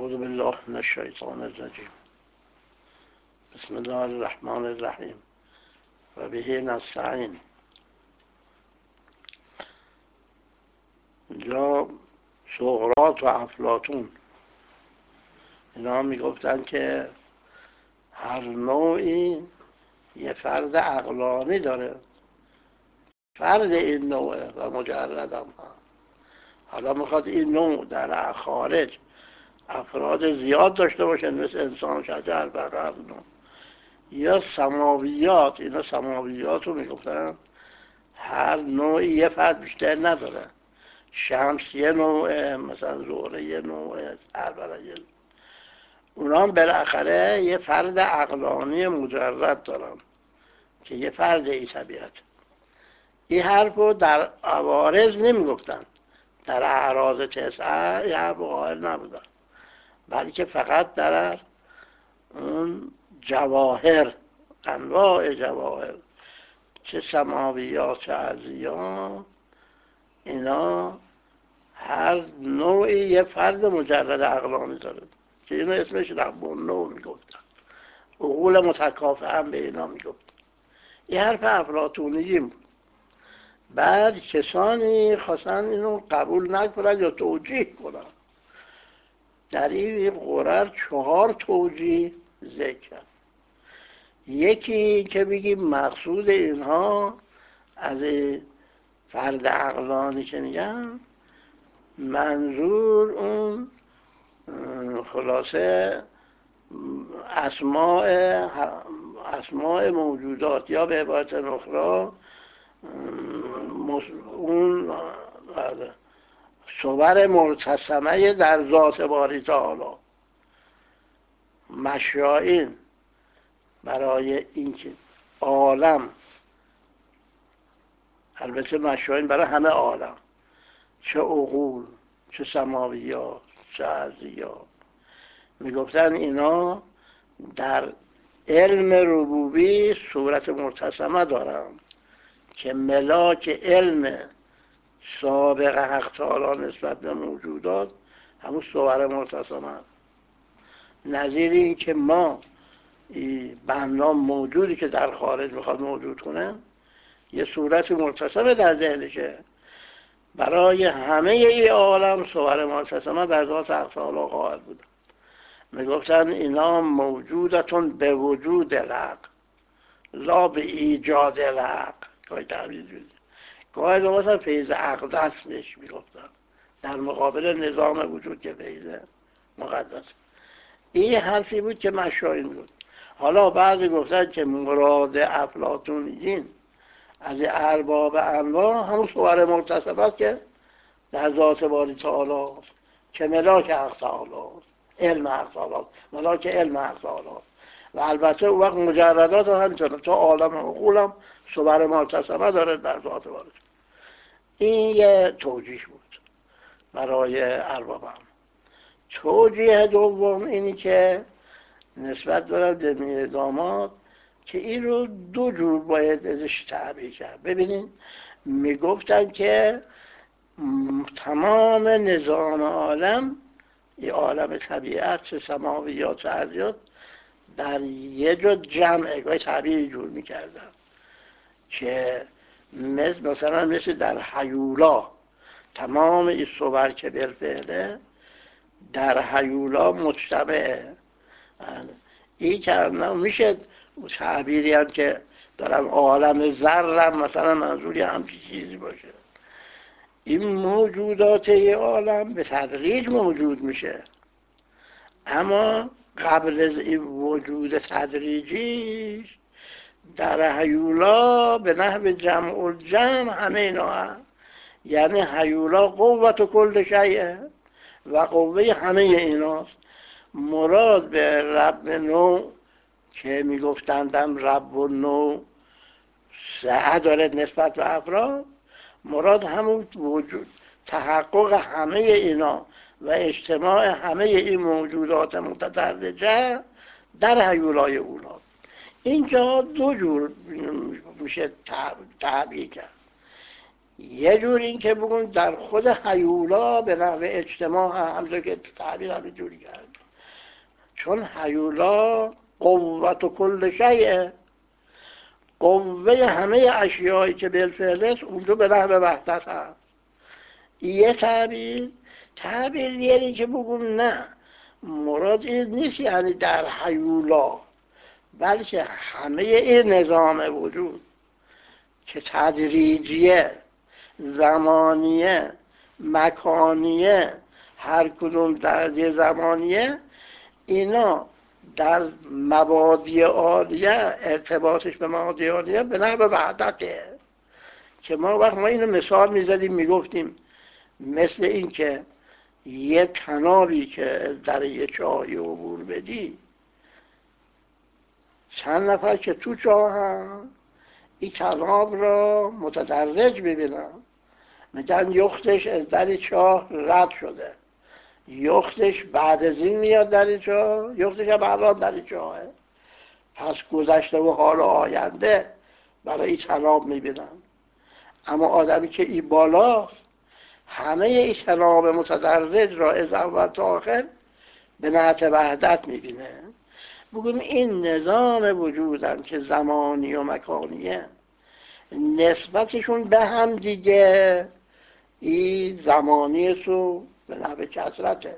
اعوذ بالله من الشیطان الرجیم. بسم الله الرحمن الرحیم و به نستعین. اینجا سقراط و افلاطون اینا میگفتن که هر نوعی یه فرد عقلانی داره، فرد این نوعه و مجرد هم حالا میخواد این نوع در خارج افراد زیاد داشته باشه، مثل انسان، شجر، بقر یا سماویات. اینا سماویات رو میگفتن هر نوعی یه فرد بیشتر نداره. شمس یه نوعه، مثلا زهره یه نوعه، هر یه. اونا هم بالاخره یه فرد عقلانی مجرد دارن که یه فرد ای طبیعت. این حرف رو در عوارض نمیگفتن، در اعراض تسعه یه حرف قائل نبودن، بلکه فقط در اون جواهر، انواع جواهر، چه سماویات چه ارضیات، اینا هر نوعی یه فرد مجرد عقلانی داره که اینو اسمش رب النوع میگفتن. عقول متکافه هم به اینا میگفتن. این حرف افلاطونی بود. بعد کسانی خواستن اینو قبول نکنن یا توجیه کنن. در این قرآن 4 توجیه ذکر. یکی که بگیم مقصود اینها از فرد عقلانی که میگن، منظور اون خلاصه اسماء موجودات، یا به عبارت اخرى اون صور مرتسمه در ذات باری تعالی. مشایین برای اینکه عالم، البته مشایین برای همه عالم، چه عقول چه سماویات چه ارضیات، میگفتن اینا در علم ربوبی صورت مرتسمه دارن که ملاک علم سابق حق تعالی نسبت به موجودات همون صور مرتسمه. نظیر این که ما بنا موجودی که در خارج میخواد موجود کنه یه صورت مرتسمه در ذهنشه، برای همه ای عالم صور مرتسمه در ذات حق تعالی قائل بودن. میگفتن اینا موجودتون به وجود الحق لا به ایجاد الحق. گاهی تعبیر جوری، گاهی دوباره هم فیض اقدس بهش میگفتن، در مقابل نظام وجود که فیض مقدس. این حرفی بود که مشایین بود. حالا بعضی گفتن که مراد افلاطونیین از ارباب انواع همون صور مرتسمه است که در ذات باری تعالی است، که ملاک حق تعالی است، علم حق تعالی است، ملاک علم حق تعالی است. و البته اون وقت مجردات هم همینطوره، تا عالم عقول هم صور مرتسمه داره در ذات باری. این یه توجیه بود برای ارباب انواع. توجیه دوم اینی که نسبت دارد به میر داماد، که این رو 2 جور باید ازش تعبیر کرد. ببینید، میگفتن که تمام نظام عالم، یه عالم طبیعت چه سماویات چه ارضیات، در یه جا جمعه. گاهی تعبیر جور میکردن که مثلا مثل در هیولا، تمام این صور که بالفعله در هیولا مجتمعه. این که میشه تعبیری هم که دارن عالم ذرم مثلا منظوری همچی چیزی باشه. این موجودات یه عالم به تدریج موجود میشه، اما قبل از این وجود تدریجی در هیولا به نحو جمع الجمع همه اینا هم. یعنی هیولا قوت و کل شیء و قوه همه ایناست. مراد به رب نوع که میگفتندم رب و نوع سعه داره نسبت به افراد، مراد همون وجود، تحقق همه اینا و اجتماع همه این موجودات متدرجه در هیولای اولا. اینجا 2 جور میشه تعبیر کرد. یه جور این که بگون در خود هیولا به نحو اجتماع، همونطور که تعبیر همین جوری کرد، چون هیولا قوت و کل شیء، قوه همه اشیایی که بالفعل است اونجا به نحو وحدت هست. یه تعبیر دیگری که بگم نه، مراد این نیست یعنی در هیولا، بلکه همه این نظام وجود که تدریجیه، زمانیه، مکانیه، هر کدوم درجه زمانیه، اینا در مبادی عالیه ارتباطش به مبادی عالیه به نحو وحدته. که ما اینو مثال میزدیم میگفتیم مثل این که یه تنابی که در یه چاهی عبور بدی، چند نفر که تو چاه هم این تناب را متدرج ببینن، میگن یختش از در چاه رد شده، یختش بعد از این میاد در چاه، یختش هم الان در چاهه، پس گذشته و حال آینده برای این تناب میبینن. اما آدمی که این بالاست همه این تناب متدرج را از اول تا آخر به نحو وحدت میبینه. بگیم این نظام وجودم که زمانی و مکانیه، نسبتشون به هم دیگه این زمانی سو به نحو کثرته،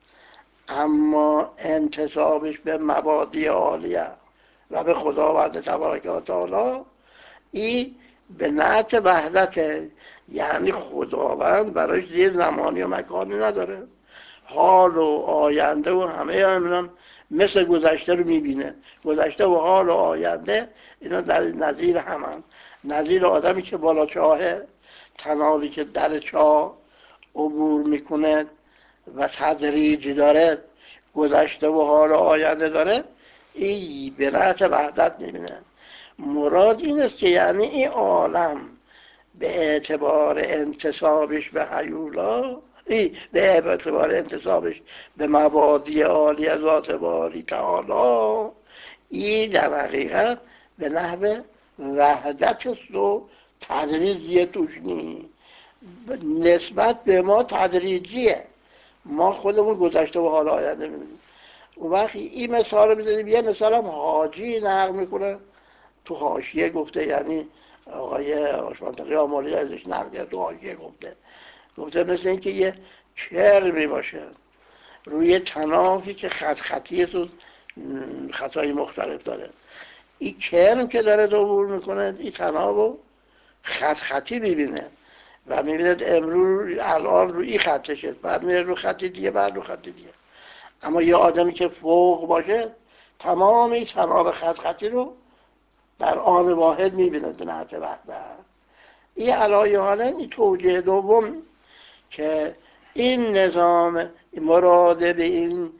اما انتصابش به مبادی عالیه و به خداوند تبارک و تعالی این به نعت وحدته. یعنی خداوند براش یه زمانی و مکانی نداره، حال و آینده و همه هم مثل گذشته رو میبینه. گذشته و حال و آینده اینا در نظیر همن. نظیر آدمی که بالا چاهه، تنابی که در چاه عبور میکنه و تدریج داره، گذشته و حال و آینده داره، این به نعت وحدت میبینه. مراد این است که یعنی این عالم به اعتبار انتصابش به هیولا، به اعتبار انتصابش به مبادی عالی ذات باری تعالی، این در حقیقت به نحو وحدت است و تدریجیه توش نیست. نسبت به ما تدریجیه، ما خودمون گذشته و حال آینده می‌بینیم. اون وقت این مثال رو می‌زنیم. یه مثال هم حاجی نقل میکنه تو حاشیه گفته، یعنی آقای آشمانتقی آمالی ازش نقل کرد، تو حاشیه گفته مثل این که یه کرمی باشه روی تنابی که خطی است و خطای مختلف داره. این کرم که داره عبور میکنه این تنابو خطی میبینه و میبیند امروز الان روی این خطه شد، بعد میره رو خطی دیگه، بعد رو خطی دیگه. اما یه آدمی که فوق باشه تمام این تناب خطی رو در آن واحد میبیند نهت وحده. این علایه حالا این توجیه دوم که این نظام مراد به این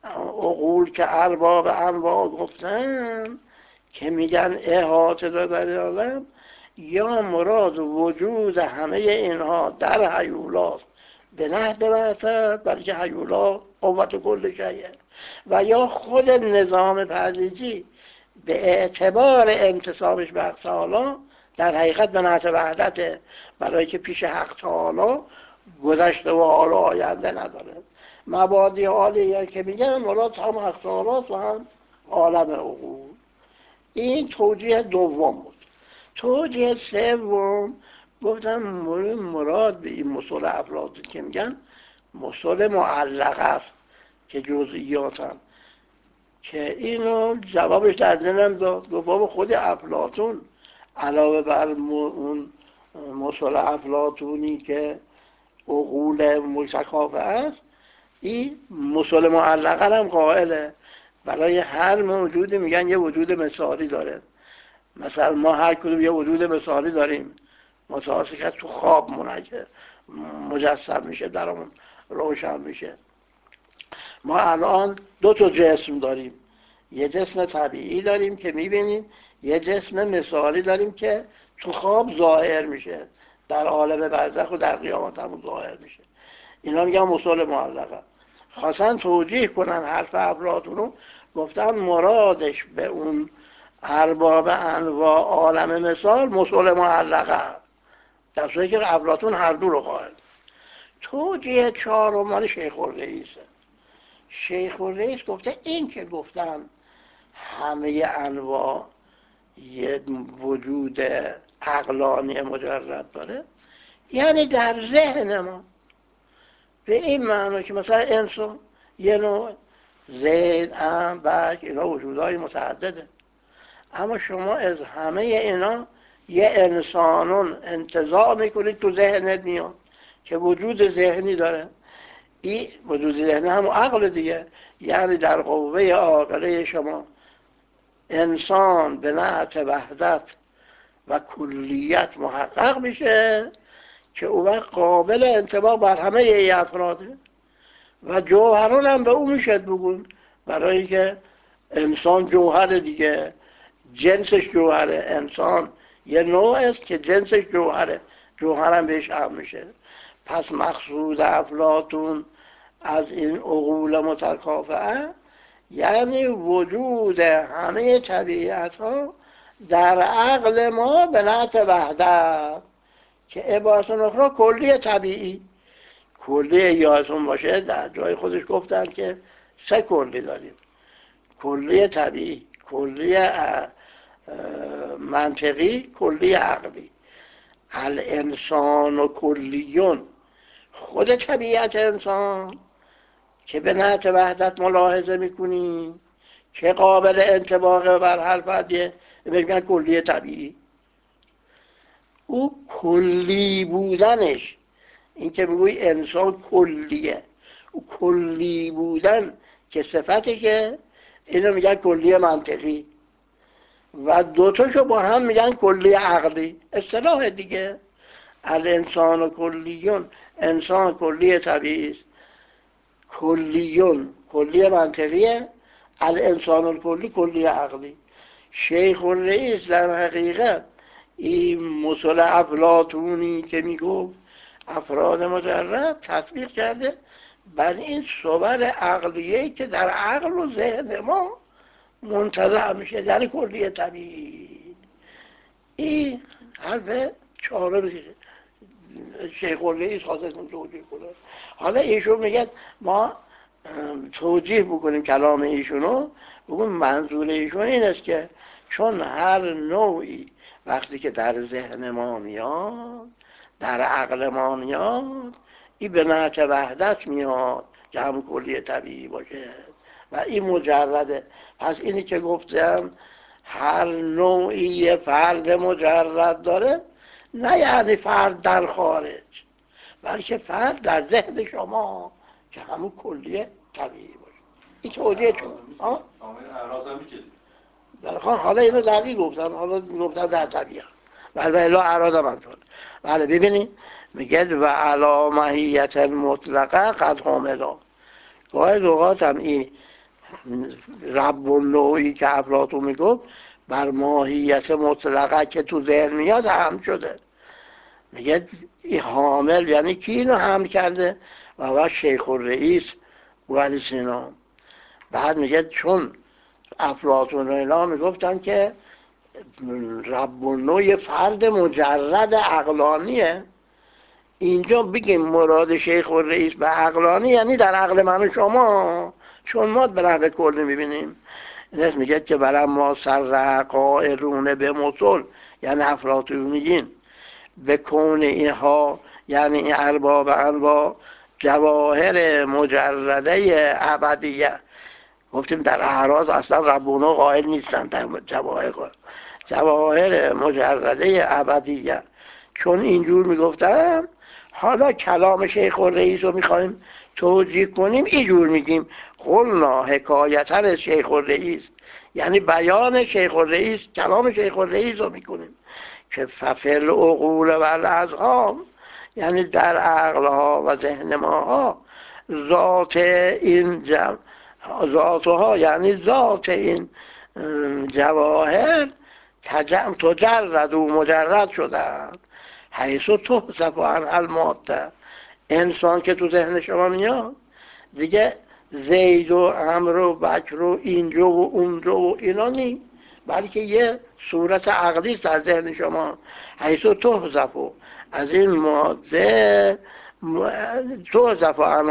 عقول که ارباب انواع گفتن که میگن احاطه در عالم، یا مراد وجود همه اینها در هیولاست به نحو وحدت، بلکه هیولا قوت کل شیء، و یا خود نظام تدریجی به اعتبار انتصابش به حق تعالی در حقیقت به نحو وحدته، برای که پیش حق تعالی گذشته و حال و آینده نداره. مبادی عالیه که میگن مراد هم حق تعالی و هم عالم عقول. این توجیه دوم بود. توجیه سوم گفتم مراد به این مصول افلاطون که میگن مصول معلق است که جزئیاتن، که اینو جوابش در ذهنم داد. گفت بابا خود افلاطون علاوه بر اون مصول افلاطونی که عقول متکافه است، این مصول معلقه هم قائله. برای هر موجودی میگن یه وجود مثالی داره. مثلا ما هر کدوم یه وجود مثالی داریم، متوسط که تو خواب مجسم میشه، درمون روشن میشه. ما الان دو تا جسم داریم، یه جسم طبیعی داریم که میبینیم، یه جسم مثالی داریم که تو خواب ظاهر میشه، در عالم برزخ و در قیامت هم ظاهر میشه. اینا میگن مصول معلقه. خواستن توجیه کنن حرف افلاطون رو، گفتن مرادش به اون ارباب انواع عالم مثال مصول معلقه، در صورتی که افلاطون هر دو رو قائل. توجیه چهارم مال شیخ الرئیسه. شیخ الرئیس گفته این که گفتن همه انواع یه وجود عقلانی مجرد داره، یعنی در ذهن ما، به این معنی که مثلا انسان یه نوع، زید، بک، اینا وجودهای متعدده، اما شما از همه اینا یه انسانون انتزاع میکنید تو ذهنت میاد که وجود ذهنی داره. این وجود ذهنی هم عقل دیگه، یعنی در قوه عاقله شما انسان به نعت وحدت و کلیت محقق میشه که او وقت قابل انطباق بر همه ای افراده و جوهران هم به او میشد بگون، برای اینکه انسان جوهر دیگه، جنسش جوهره، انسان یه نوع است که جنسش جوهره، جوهرم بهش هم میشه. پس مقصود افلاطون از این عقول متکافئه یعنی وجود همه طبیعت ها در عقل ما به نعت وحدت، که عبارت اخرى کلی طبیعی. کلی یادتون باشه در جای خودش گفتن که سه کلی داریم: کلی طبیعی، کلی منطقی، کلی عقلی. الانسان و کلیون خود طبیعت انسان که به نعت وحدت ملاحظه میکنیم که قابل انطباق بر هر فردیه، میگن کلی طبیعی. او کلی بودنش، این که میگوی انسان کلیه، او کلی بودن که صفتشه، اینو میگن کلی منطقی، و دوتاشو با هم میگن کلی عقلی، اصطلاح دیگه. الانسان و کلیون، انسان کلی طبیعی است، کلیون کلی منطقیه، الانسان الکلی کلی عقلی. شیخ الرئیس در حقیقت این مثل افلاطونی که میگفت افراد مجرد تطبیق کرده بر این صور عقلیه‌ای که در عقل و ذهن ما منتزع میشه، یعنی کلی طبیعی. این حرف چهارم شیخ الرئیس خواست توجیه کنه. حالا ایشون میگه ما توجیه بکنیم کلام ایشونو، بگون منظور ایشون این است که چون هر نوعی وقتی که در ذهن ما میاد، در عقل ما میاد، این به نعت وحدت میاد که هم کلی طبیعی باشه و این مجرده. پس اینی که گفتم هر نوعی فرد مجرد داره، نه یعنی فرد در خارج، بلکه فرد در ذهن شما که همون کلیه طبیعی باشه. این توجیه چون اعراض هم میشه. حالا اینو دقیق گفتم، حالا گفتم در طبیعه، بله الا اعراض هم طور. بله ببینید میگه و علا ماهیت مطلقه قد حاملا. گاهی اوقات هم این رب النوعی که افلاطون میگفت بر ماهیت مطلقه که تو ذهن میاد هم شده. میگه این حامل یعنی کی اینو حمل کرده؟ و شیخ الرئیس و علی سینا. بعد میگه چون افلاطون و اینا میگفتن که رب النوع فرد مجرد عقلانیه، اینجا بگیم مراد شیخ الرئیس به عقلانی یعنی در عقل من و شما، چون ما به عقل کل میبینیم. این میگه که برای ما سر قائلون به مصول، یعنی افلاطونیین، به کون اینها یعنی این ارباب انواع جواهر مجرده ابدیه. گفتیم در اعراض اصلا ربونو قائل نیستن، در جواهر مجرده ابدیه. چون اینجور میگفتم، حالا کلام شیخ الرئیس رو میخوایم توجیه کنیم، اینجور میگیم قلنا حکایتن شیخ الرئیس، یعنی بیان شیخ الرئیس، کلام شیخ الرئیس رو میکنیم که ففل عقول و الاذهان، یعنی در عقلها و ذهن ماها ذات این ذاتها، یعنی ذات این جواهر تجرد و مجرد شدن، حیث تحذف عنها الماده. انسان که تو ذهن شما میاد دیگه زید و عمر و بکر و اینجا و اونجا و اینا نی، بلکه یه صورت عقلی در ذهن شما. حیث تحذف، از این ماده تحذف عنها،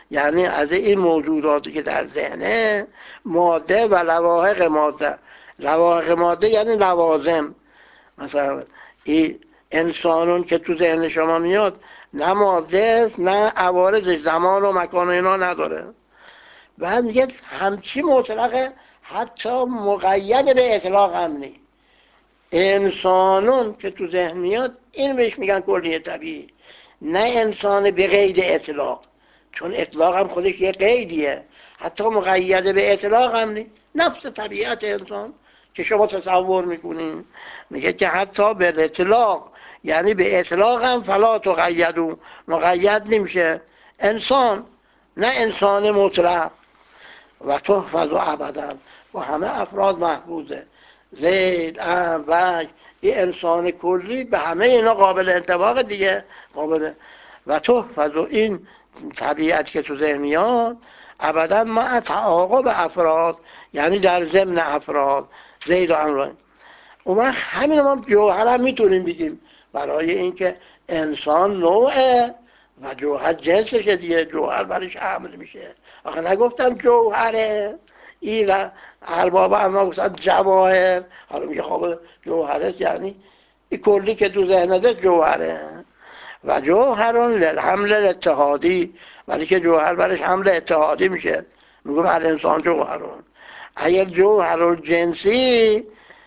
یعنی از این موجوداتی که در ذهنه، ماده و لواحق ماده. لواحق ماده یعنی لوازم. مثلا این انسانون که تو ذهن شما میاد، نه ماده است نه عوارضش، زمان و مکان و اینا نداره. بعد میگه همچی مطلقه، حتی مقید به اطلاق هم نیست. انسانون که تو ذهن میاد این بهش میگن کلیه طبیعی، نه انسان به قید اطلاق، چون اطلاق هم خودش یه قیدیه، حتی مقید به اطلاق هم نیست. نفس طبیعت انسان که شما تصور میکنین، میگه که حتی به اطلاق، یعنی به اطلاق هم فلا تقیدو، مقید نمیشه انسان، نه انسان مطلق. و تحفظ و ابدا با همه افراد محفوظه. زید، وجه، این انسان کلی به همه اینا قابل انطباق دیگه، قابل. و تحفظ و این طبیعت که تو ذهنیات ابدا مع تعاقب افراد، یعنی در ضمن افراد زید و امر. اون وقت همین ما جوهر هم میتونیم بگیم، برای اینکه انسان نوعه و جوهر جنسشه دیگه، جوهر برش حمل میشه. آخه نگفتن جوهره، این ارباب اما گفتن جواهر، حالا میگه خب جوهره یعنی این کلی که تو ذهنته جوهره. و جوهرون للحمل الاتحادی، ولی که جوهر برش حمل اتحادی میشه، میگه بر انسان جوهرون. اگر جوهر جنسی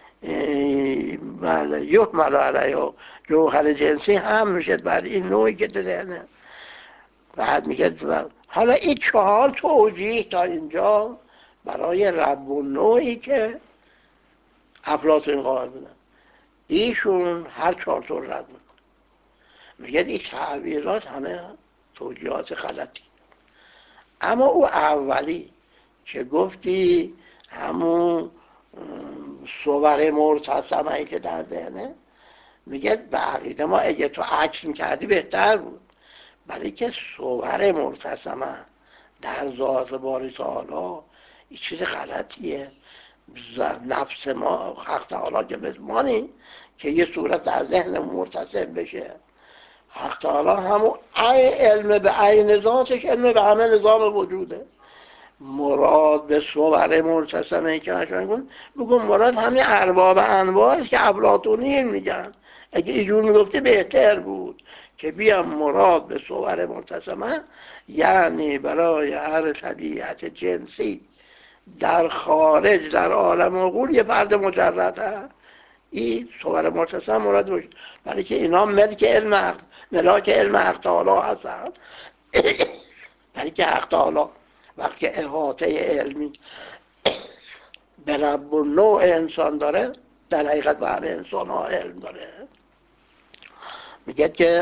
بله یحمل علیه، جوهر جنسی هم میشه بر این نوعی که تو ذهنه. بعد میگه حالا این 4 توجیه تا اینجا برای رب و نوعی که افلاطون قائل بودن، ایشون هر 4 تا رد میکنه، میگه این تعبیرات همه توجیهات غلطی. اما او اولی که گفتی همون صور مرتسمه که در ذهنه، میگه به عقیده ما اگه تو عکس میکردی بهتر بود، برای که صور مرتسمه در ذات باری تعالی این چیز غلطیه. نفس ما حق تعالی که بزمانی که یه صورت در ذهن مرتسم بشه، حق تعالی همون علم به عین ذاتش علم به همه نظام وجوده. مراد به صور مرتسمه که اشاره کن، بگو مراد همین ارباب انواع که افلاطونی میگن. اگه اینجور میگفتی بهتر بود که بیام مراد به صور مرتسمه، یعنی برای هر طبیعت جنسی در خارج در عالم عقول یه فرد مجرد هست، این صور مرتسم مراد باشه، برای که اینا ملک علم حق تعالی هستن. برای که حق تعالی وقتی احاطه علمی به رب و نوع انسان داره، در حقیقت بر انسان ها علم داره. میگه که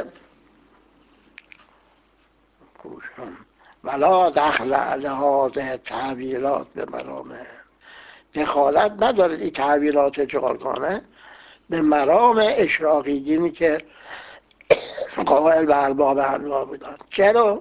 ولا دخل لحاظ تعبیرات به مرامه، دخالت نداره این تعبیرات جارگانه به مرام اشراقی دینی که قائل به ارباب انواع بودن. چرا؟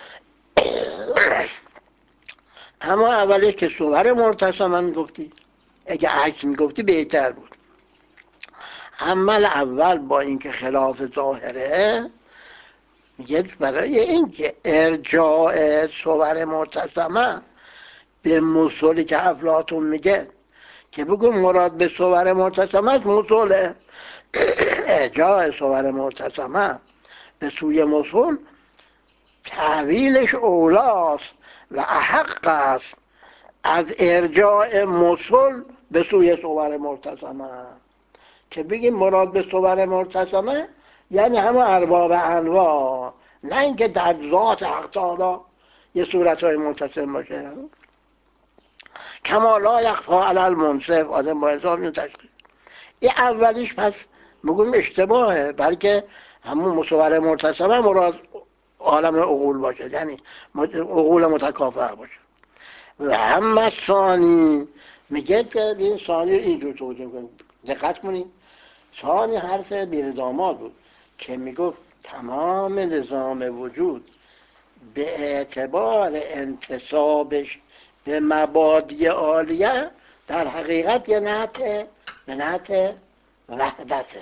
اما اولی که صور مرتسمه میگفتی، اگه عکس میگفتی بهتر بود. عمل اول با اینکه خلاف ظاهره، میگه برای اینکه ارجاع صور مرتسمه به مصولی که افلاطون میگه که بگو مراد به صور مرتسمه است مصوله، ارجاع صور مرتسمه به سوی مصول تحویلش اولاست و احق است از ارجاع مصول به سوی صور مرتسمه. که بگیم مراد به صور مرتسمه یعنی همه ارباب انواع، نه اینکه در ذات حق تعالی یه صورت های مرتسم باشه. کما لا یخفی علی المنصف، آدم با حساب اینو تشکیل. این اولیش پس میگم اشتباهه، بلکه همون مصور مرتسمه مراد عالم عقول باشه، یعنی عقول متکافئه باشه. و همه ثانی، میگه که این ثانی اینجور توجیه کنید، دقت کنید، ثانی حرف بیرداماد بود که میگفت تمام نظام وجود به اعتبار انتصابش به مبادی عالیه در حقیقت یه نهت به نهت وحدته.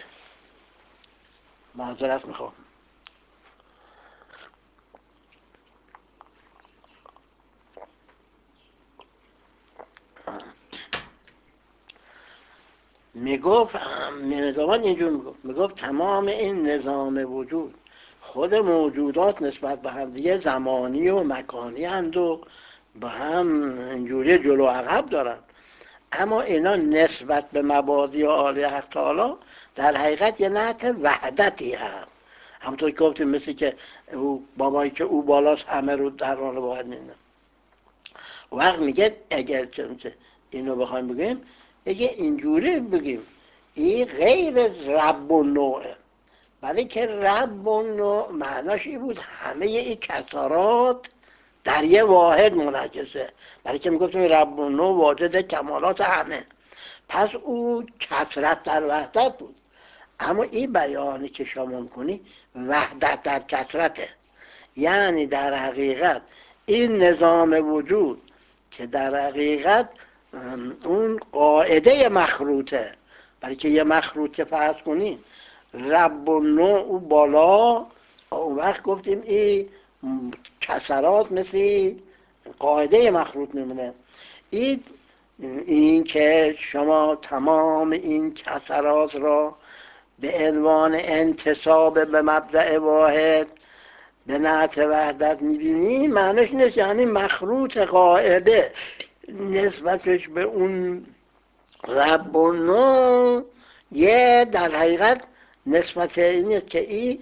معذرت میخوام. میگفت نظامات اینجور میگفت تمام این نظام وجود خود موجودات نسبت به هم دیگه زمانی و مکانی هستند و با هم اینجوری جلو و عقب دارن، اما اینا نسبت به مبادی عالی حق تعالی در حقیقت یه نحت وحدتی هست. همونطور که گفتیم مثل که او بابایی که او بالاست همه رو در حال واحد می‌بینه. وقت میگه اگر چنانچه اینو بخوایم بگیم، اگه اینجوری بگیم این غیر رب و نوعه، برای که رب و نوع معناش این بود همه این کسارات در یه واحد منعکسه، برای که میگفتیم رب و نوع واجد کمالات همه، پس او کسرت در وحدت بود. اما این بیانی که شما میکنی وحدت در کسرته، یعنی در حقیقت این نظام وجود که در حقیقت اون قاعده مخروطه، برای که یه مخروطه فرض کنیم رب و نوع او بالا، اون وقت گفتیم این کسرات مثل قاعده مخروط میمونه. این که شما تمام این کسرات را به عنوان انتساب به مبدأ واحد به نعت وحدت میبینی، معنیش نیست یعنی مخروط قاعده نسبتش به اون رب و نوع یه در حقیقت نسبت اینه که این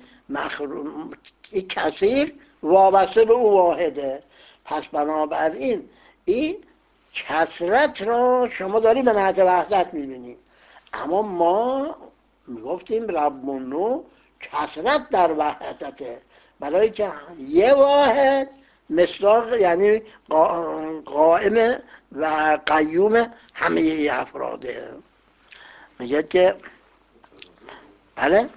کثیر وابسته به او واحده. پس بنابراین این کثرت را شما داری به نحت وحدت میبینی، اما ما میگفتیم رب و نوع کثرت در وحدته، برای که یه واحد مصداق یعنی قائم و قیوم همه افراده. میگه که بله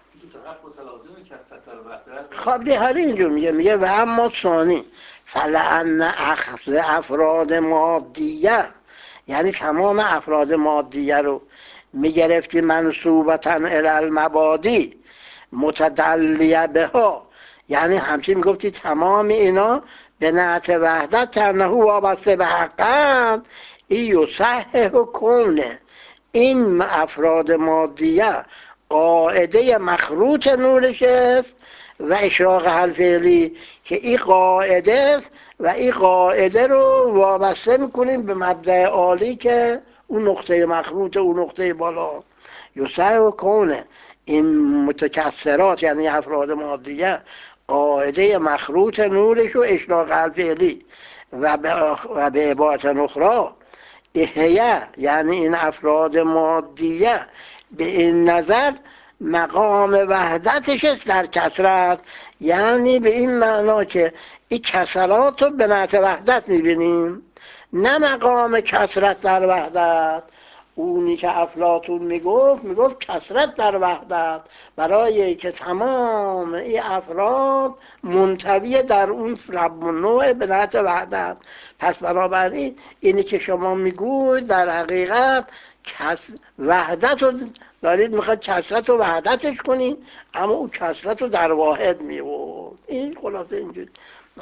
خب دیگه اینجور میگه و اما ثانی فلان اخذ افراد مادیه، یعنی تمام افراد مادیه رو میگرفتی منصوبتا الی المبادی متدلیه بها، یعنی همچین میگفتی تمام اینا به نعت وحدت تنهو وابسته به حقم، این یصحح کونه این افراد مادیه قاعده مخروط نورش است و اشراق حل فعلی که این قاعده است و این قاعده رو وابسته میکنیم به مبدأ عالی که اون نقطه مخروط، اون نقطه بالا. یصحح کونه این متکثرات یعنی افراد مادیه قاعده مخروط نورش و اشراق حل فعلی و به عبارت اخرى احیه یعنی این افراد مادیه به این نظر مقام وحدتش است در کثرت، یعنی به این معنا که این کثرات رو به نحت وحدت میبینیم، نه مقام کثرت در وحدت. اونی که افلاطون میگفت کثرت در وحدت، برای که تمام این افراد منطوی در اون رب و نوع به نحت وحدت. پس بنابراین اینی که شما میگوید در حقیقت وحدت رو دارید میخواد کثرت رو وحدتش کنید، اما اون کثرت رو در واحد میورد. این خلاصه اینجوری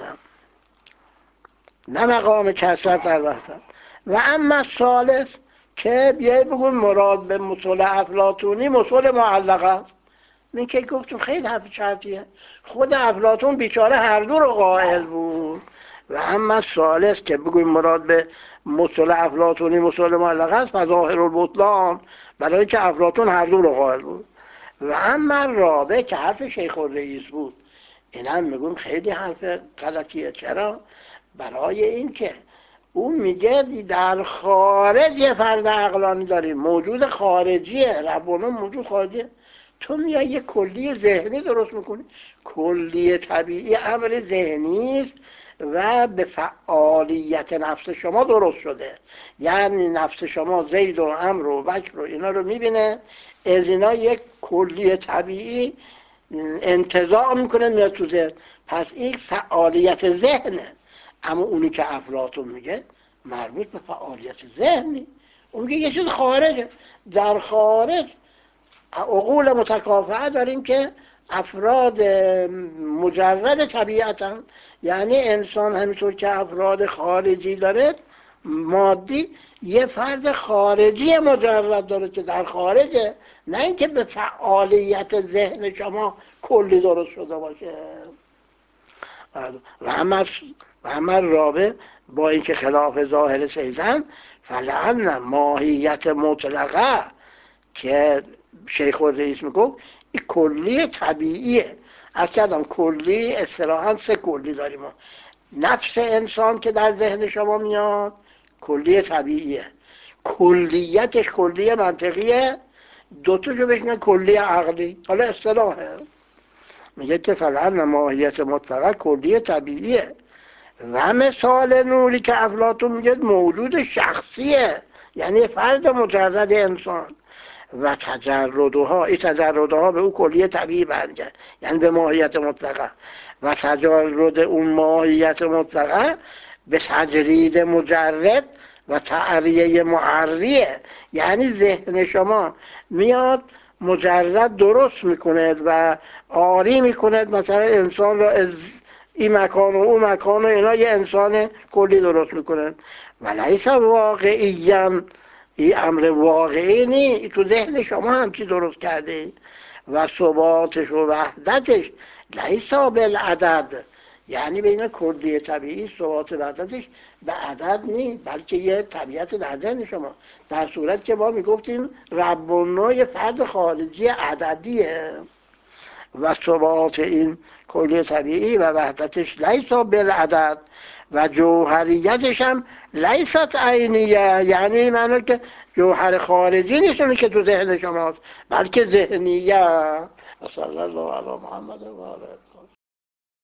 نه مقام کثرت در وحدت. و اما ثالث که بیایی بگون مراد به مصول افلاطونی مصول معلق است، این که گفتم خیلی حرف شرطیه، خود افلاطون بیچاره هر دو رو قائل بود. و اما ثالث که بگویم مراد به مصول افلاطونی مصول معلق است فظاهر البطلان، برای که افلاطون هر دو رو قائل بود. و اما رابع که حرف شیخ الرئیس بود، این هم میگم خیلی حرف غلطیه. چرا؟ برای این که اون میگه در خارج یه فرد عقلانی داریم، موجود خارجیه، ربنا موجود خارجیه، تو میای یه کلی ذهنی درست میکنی. کلی طبیعی امر ذهنی است و به فعالیت نفس شما درست شده، یعنی نفس شما زید و امر و بکر و اینا رو میبینه، از اینا یک کلی طبیعی انتزاع میکنه میاد تو ذهن، پس این فعالیت ذهنه. اما اونی که افلاطون میگه مربوط به فعالیت ذهنی، اون میگه یه چیز خارجه. در خارج عقول متکافئه داریم که افراد مجرد طبیعتن، یعنی انسان همینطور که افراد خارجی داره مادی یه فرد خارجی مجرد داره که در خارجه، نه اینکه به فعالیت ذهن شما کلی درست شده باشه. و همه رابع با اینکه خلاف ظاهر سیدن، فلعن ماهیت مطلقه که شیخ الرئیس میگفت این کلی طبیعیه. از کردم کلی اصطلاحاً سه کلی داریم. نفس انسان که در ذهن شما میاد کلی طبیعیه، کلیتش کلی منطقیه، دوتاشو بشنه کلی عقلی. حالا اصطلاحه، میگه که فلعن ماهیت مطلقه کلی طبیعیه و مثال نوری که افلاطون میگه موجود شخصیه، یعنی فرد مجرد انسان. و تجردها، این تجردها به اون کلی طبیعی برمیگرد، یعنی به ماهیت مطلقه. و تجرد اون ماهیت مطلقه به تجرید مجرد و تعریه معریه، یعنی ذهن شما میاد مجرد درست میکند و آری میکند مثلا انسان را از این مکان و اون مکان و اینا، یه انسان کلی درست میکنن. و لیس واقعیاً، این امر واقعی نی، تو ذهن شما همچی درست کرده. و ثباتش و وحدتش لیسا بالعدد، یعنی بین کلی طبیعی ثبات وحدتش به عدد نی، بلکه یه طبیعت در ذهن شما. در صورت که ما میگفتیم رب النوع فرد خارجی عددیه و ثبات این کلی طبیعی و وحدتش لیسا بالعدد و جوهریتش هم لیست عینیه، یعنی معنی که جوهر خارجی نیست که تو ذهن شماست، بلکه ذهنیه. صلی الله علی محمد و آله.